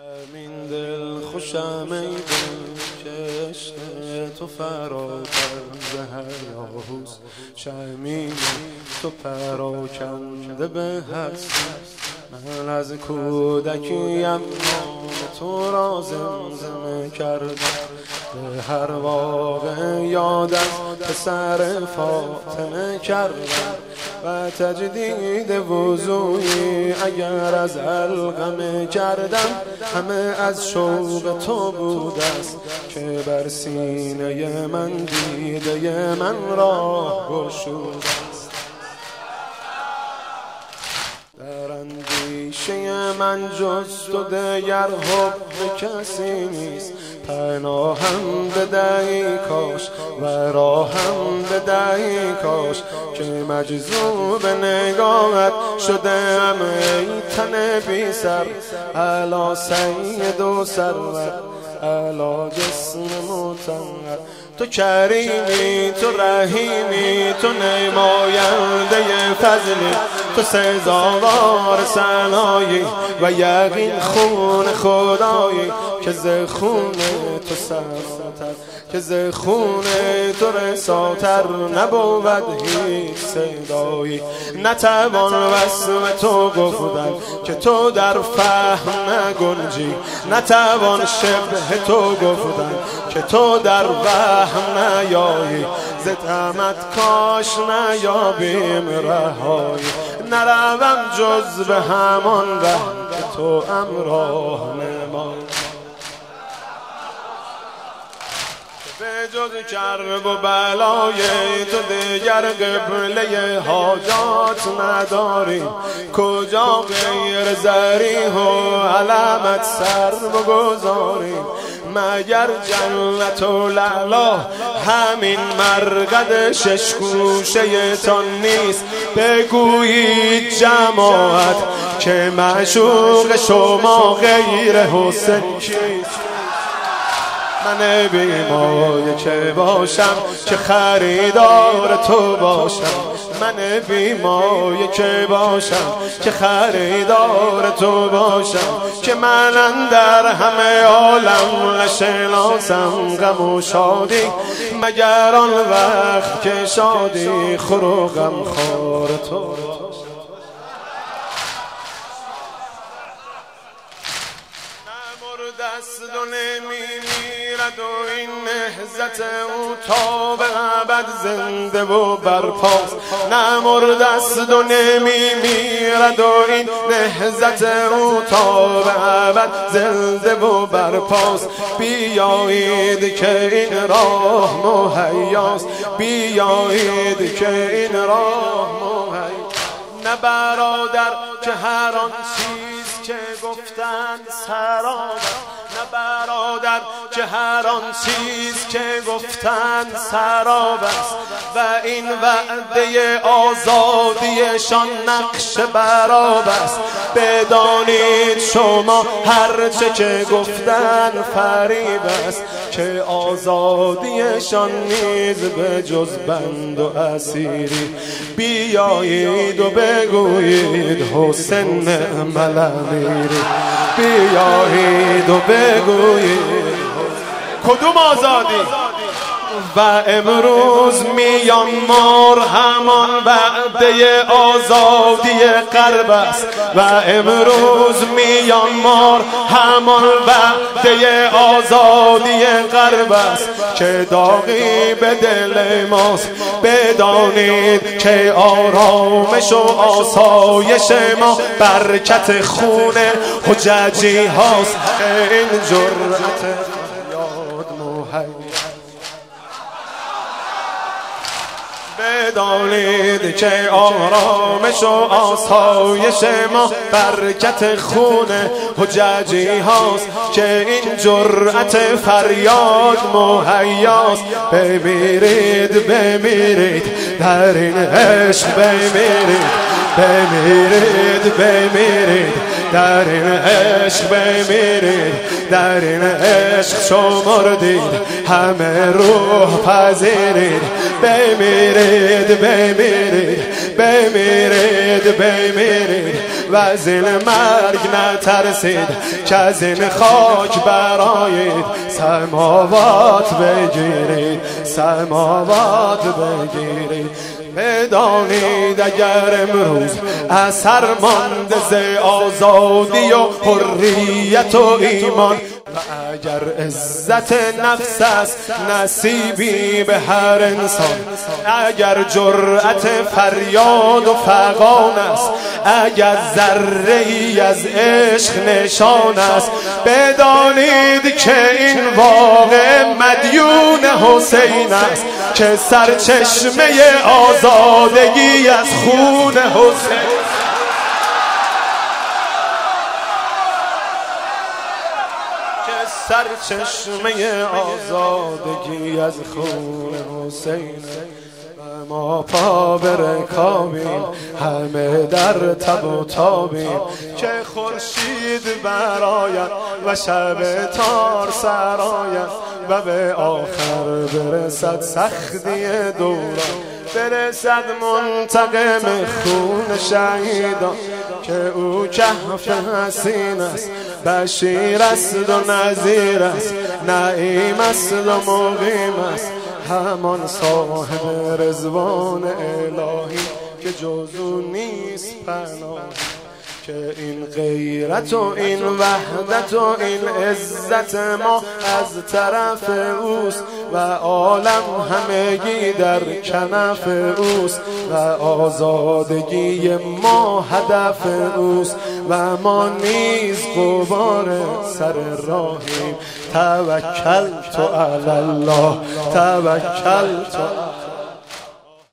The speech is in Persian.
همین دل خوشم ای دل که عشق تو فراتر ز هیاهوست، شمیم تو پراکنده به هستی. من از کودکیم نام تو را زمزمه کردم، به هر واقع یاد از پسر فاطمه کردم و تجدید وضوعی اگر از علقمه کردم. همه از شوق تو بود است که بر سینه من دیده من راه گشود است. در اندیشه من جز تو دیگر حب کسی نیست، پناهم بدهی کاش و راهم بدهی کاش که مجذوب نگاهت شدم ای تن بی سر. الا سید و سرور الا جسم مطهر، تو کریمی تو رحیمی تو نماینده فضلی، تو سزاوار ثنایی و یقین خون خدایی که ز خون تو سراتر، که ز خون تو رساتر نبود هیچ صدایی. نتوان وصف تو گفتن که تو در فهم نگنجی، نتوان شبه تو گفتن که تو در وهم نیایی. ز طمعت کاش نیابیم رهایی، نروم جز به همان ره که تو همراه نمایی. به جز کرب و بلای تو دیگر قبله حاجات نداریم، کجا غیر ذریح و علامت سر بگذاریم. مگر جنت و لعلا همین مرقد شش گوشه تان نیست؟ بگویید جماعت که معشوق شما غیر حسین کیست؟ من بیمایه که باشم که خریدار تو باشم، من بیمایه که باشم که خریدار تو باشم، که من اندر همه عالم نشناسم غم و شادی مگر آن وقت که شادی خور و غم خوار تو. دست و نمیمیرد و این نهضت او تا به ابد زنده و برپاست. نمرده است و نمیمیرد و این نهضت او تا به ابد زنده و برپاست. بیایید که این راه مهیاست، بیایید که این راه مهیاست. نه برادر که هر آن چیز که گفتند سراب، نه برادر که هر آن چیز که گفتند سراب است و این وعده آزادیشان نقش براب است. بدانید شما هرچه که گفتند فریب است، که آزادیشان نیز به جز بند و اسیری. بیایید و بگویید حسین نعم الامیری، بیایید و بگویید کدوم آزادی؟ و امروز میانمار همان وعده آزادی غرب است، و امروز میانمار همان وعده آزادی غرب است که داغی به دل ماست. بدانید که آرامش و آسایش ما برکت خون حججی هاست. این جرأت یاد مهیا، بدانید که آرامش و آسایش ما برکت خون حججی هاست که این جرأت فریاد مهیاست. بمیرید بمیرید در این عشق، بمیرید بمیرید بمیرید در این عشق، بمیرید در این عشق شمردید همه روح پذیرید. بمیرید بمیرید بمیرید بمیرید و از این مرگ نترسید که از این خاک برآیید سماوات بگیرید سماوات بگیرید. بدانید اگر امروز اثر مانده ز آزادی و حریت و ایمان و اگر عزت نفس است نصیبی به هر انسان، اگر جرأت فریاد و فغان است، اگر ذره‌ای از عشق نشان است، بدانید که این واقع مدیون حسین است که سرچشمه آزادگی از خون حسین. سرچشمه آزادگی از خون حسین. ما پا به رکابیم همه در تب و تابیم که خورشید برآید و شب تار سرآید و به آخر برسد سختی دوران، برسد منتقم خون شهیدان که او کهف حسین است، بشیر است و نذیر است، نعیم است و مقیم است، همان صاحب رضوان الهی که جز او نیست پناه. که این غیرت و این وحدت و این عزت ما از طرف اوست و عالم همگی در کنف اوست و آزادگی ما هدف اوست و ما نیز غبار سر راهیم. توکلت علی الله توکلت